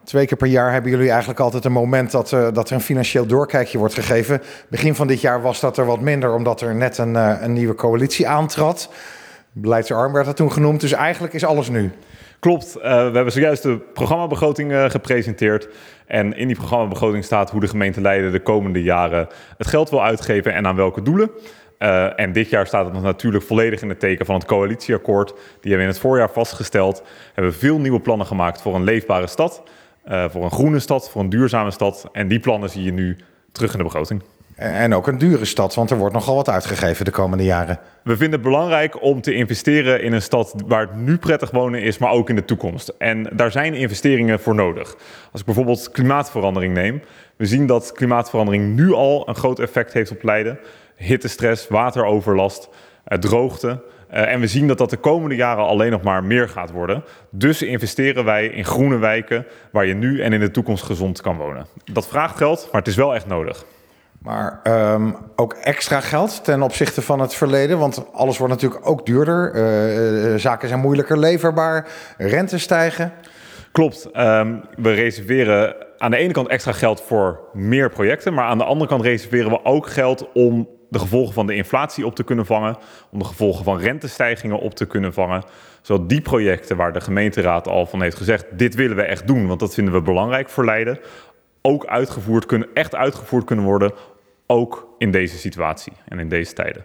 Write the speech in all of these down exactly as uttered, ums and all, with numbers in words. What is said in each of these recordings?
Twee keer per jaar hebben jullie eigenlijk altijd een moment dat, uh, dat er een financieel doorkijkje wordt gegeven. Begin van dit jaar was dat er wat minder, omdat er net een, uh, een nieuwe coalitie aantrad. Beleidsarm werd dat toen genoemd, dus eigenlijk is alles nu. Klopt, uh, we hebben zojuist de programmabegroting uh, gepresenteerd. En in die programmabegroting staat hoe de gemeente Leiden de komende jaren het geld wil uitgeven en aan welke doelen. Uh, en dit jaar staat het nog natuurlijk volledig in het teken van het coalitieakkoord. Die hebben we in het voorjaar vastgesteld. We hebben veel nieuwe plannen gemaakt voor een leefbare stad. Uh, voor een groene stad, voor een duurzame stad. En die plannen zie je nu terug in de begroting. En ook een dure stad, want er wordt nogal wat uitgegeven de komende jaren. We vinden het belangrijk om te investeren in een stad waar het nu prettig wonen is, maar ook in de toekomst. En daar zijn investeringen voor nodig. Als ik bijvoorbeeld klimaatverandering neem. We zien dat klimaatverandering nu al een groot effect heeft op Leiden. Hittestress, wateroverlast, uh, droogte. Uh, en we zien dat dat de komende jaren alleen nog maar meer gaat worden. Dus investeren wij in groene wijken waar je nu en in de toekomst gezond kan wonen. Dat vraagt geld, maar het is wel echt nodig. Maar um, ook extra geld ten opzichte van het verleden, want alles wordt natuurlijk ook duurder. Uh, zaken zijn moeilijker leverbaar, rentes stijgen. Klopt, um, we reserveren aan de ene kant extra geld voor meer projecten, maar aan de andere kant reserveren we ook geld om de gevolgen van de inflatie op te kunnen vangen, om de gevolgen van rentestijgingen op te kunnen vangen. Zodat die projecten waar de gemeenteraad al van heeft gezegd, dit willen we echt doen, want dat vinden we belangrijk voor Leiden, ook uitgevoerd kunnen, echt uitgevoerd kunnen worden, ook in deze situatie en in deze tijden.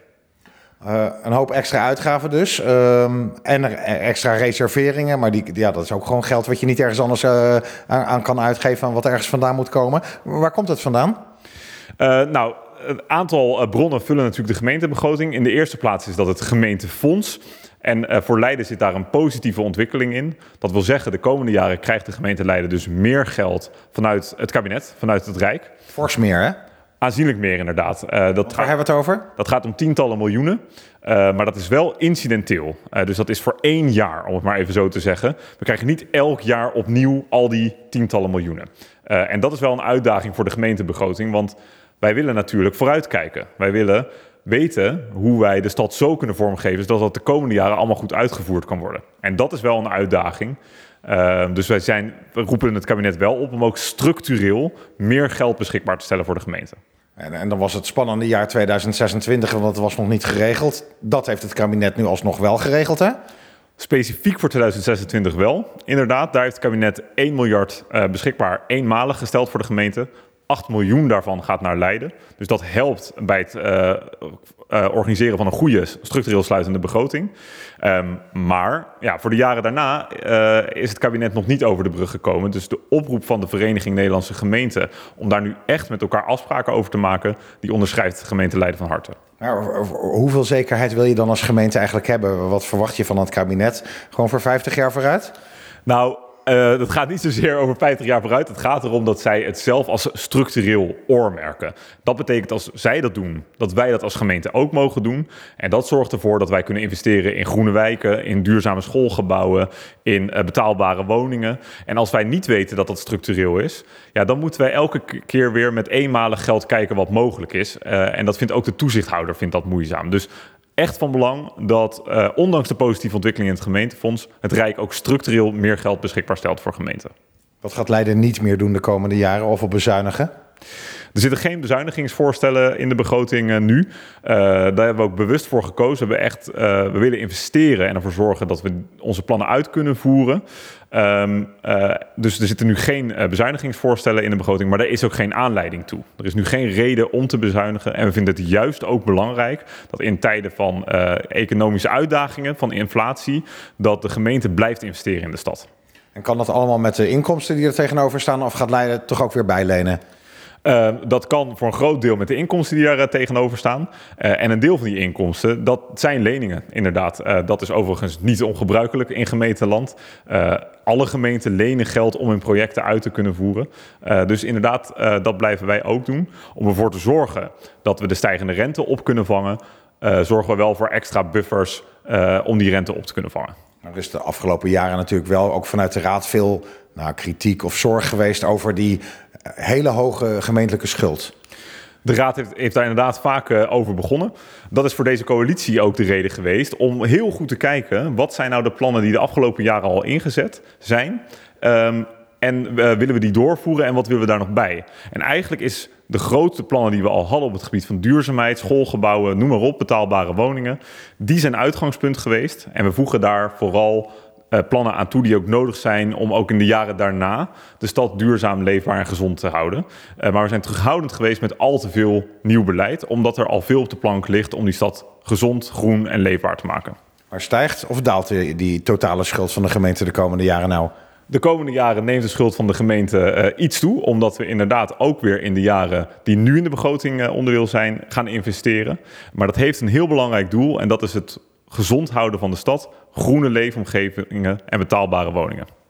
Uh, een hoop extra uitgaven dus. Um, en er extra reserveringen. Maar die, ja, dat is ook gewoon geld wat je niet ergens anders uh, aan, aan kan uitgeven en wat ergens vandaan moet komen. Waar komt het vandaan? Uh, nou, een aantal bronnen vullen natuurlijk de gemeentebegroting. In de eerste plaats is dat het gemeentefonds. En uh, voor Leiden zit daar een positieve ontwikkeling in. Dat wil zeggen, de komende jaren krijgt de gemeente Leiden dus meer geld vanuit het kabinet, vanuit het Rijk. Fors meer, hè? Aanzienlijk meer, inderdaad. Uh, dat Waar hebben we het over? Dat gaat om tientallen miljoenen, uh, maar dat is wel incidenteel. Uh, dus dat is voor één jaar, om het maar even zo te zeggen. We krijgen niet elk jaar opnieuw al die tientallen miljoenen. Uh, en dat is wel een uitdaging voor de gemeentebegroting, want wij willen natuurlijk vooruitkijken. Wij willen weten hoe wij de stad zo kunnen vormgeven, zodat dat de komende jaren allemaal goed uitgevoerd kan worden. En dat is wel een uitdaging. Uh, dus wij zijn, we roepen het kabinet wel op om ook structureel meer geld beschikbaar te stellen voor de gemeente. En, en dan was het spannende jaar tweeduizend zesentwintig, want het was nog niet geregeld. Dat heeft het kabinet nu alsnog wel geregeld, hè? Specifiek voor tweeduizend zesentwintig wel. Inderdaad, daar heeft het kabinet één miljard uh, beschikbaar eenmalig gesteld voor de gemeente. acht miljoen daarvan gaat naar Leiden. Dus dat helpt bij het uh, uh, organiseren van een goede structureel sluitende begroting. Um, maar ja, voor de jaren daarna uh, is het kabinet nog niet over de brug gekomen. Dus de oproep van de Vereniging Nederlandse Gemeenten om daar nu echt met elkaar afspraken over te maken, die onderschrijft de gemeente Leiden van harte. Nou, hoeveel zekerheid wil je dan als gemeente eigenlijk hebben? Wat verwacht je van het kabinet? Gewoon voor vijftig jaar vooruit? Nou, Uh, dat gaat niet zozeer over vijftig jaar vooruit. Het gaat erom dat zij het zelf als structureel oormerken. Dat betekent als zij dat doen, dat wij dat als gemeente ook mogen doen. En dat zorgt ervoor dat wij kunnen investeren in groene wijken, in duurzame schoolgebouwen, in uh, betaalbare woningen. En als wij niet weten dat dat structureel is, ja, dan moeten wij elke keer weer met eenmalig geld kijken wat mogelijk is. Uh, en dat vindt ook de toezichthouder vindt dat moeizaam. Dus echt van belang dat, uh, ondanks de positieve ontwikkeling in het gemeentefonds, het Rijk ook structureel meer geld beschikbaar stelt voor gemeenten. Wat gaat Leiden niet meer doen de komende jaren of op bezuinigen? Er zitten geen bezuinigingsvoorstellen in de begroting uh, nu. Uh, daar hebben we ook bewust voor gekozen. We, echt, uh, we willen investeren en ervoor zorgen dat we onze plannen uit kunnen voeren. Um, uh, dus er zitten nu geen uh, bezuinigingsvoorstellen in de begroting, maar daar is ook geen aanleiding toe. Er is nu geen reden om te bezuinigen. En we vinden het juist ook belangrijk dat in tijden van uh, economische uitdagingen, van inflatie, dat de gemeente blijft investeren in de stad. En kan dat allemaal met de inkomsten die er tegenover staan, of gaat Leiden toch ook weer bijlenen? Uh, dat kan voor een groot deel met de inkomsten die daar uh, tegenover staan. Uh, en een deel van die inkomsten, dat zijn leningen, inderdaad. Uh, dat is overigens niet ongebruikelijk in gemeenteland. Uh, alle gemeenten lenen geld om hun projecten uit te kunnen voeren. Uh, dus inderdaad, uh, dat blijven wij ook doen. Om ervoor te zorgen dat we de stijgende rente op kunnen vangen, Uh, zorgen we wel voor extra buffers uh, om die rente op te kunnen vangen. Er is de afgelopen jaren natuurlijk wel ook vanuit de Raad veel nou, kritiek of zorg geweest over die hele hoge gemeentelijke schuld. De Raad heeft, heeft daar inderdaad vaak uh, over begonnen. Dat is voor deze coalitie ook de reden geweest om heel goed te kijken, wat zijn nou de plannen die de afgelopen jaren al ingezet zijn. Um, En uh, willen we die doorvoeren en wat willen we daar nog bij? En eigenlijk is de grote plannen die we al hadden op het gebied van duurzaamheid, schoolgebouwen, noem maar op, betaalbare woningen, die zijn uitgangspunt geweest. En we voegen daar vooral uh, plannen aan toe die ook nodig zijn om ook in de jaren daarna de stad duurzaam, leefbaar en gezond te houden. Uh, maar we zijn terughoudend geweest met al te veel nieuw beleid, omdat er al veel op de plank ligt om die stad gezond, groen en leefbaar te maken. Maar stijgt of daalt die, die totale schuld van de gemeente de komende jaren nou? De komende jaren neemt de schuld van de gemeente uh, iets toe, omdat we inderdaad ook weer in de jaren die nu in de begroting uh, onderdeel zijn, gaan investeren. Maar dat heeft een heel belangrijk doel en dat is het gezond houden van de stad, groene leefomgevingen en betaalbare woningen.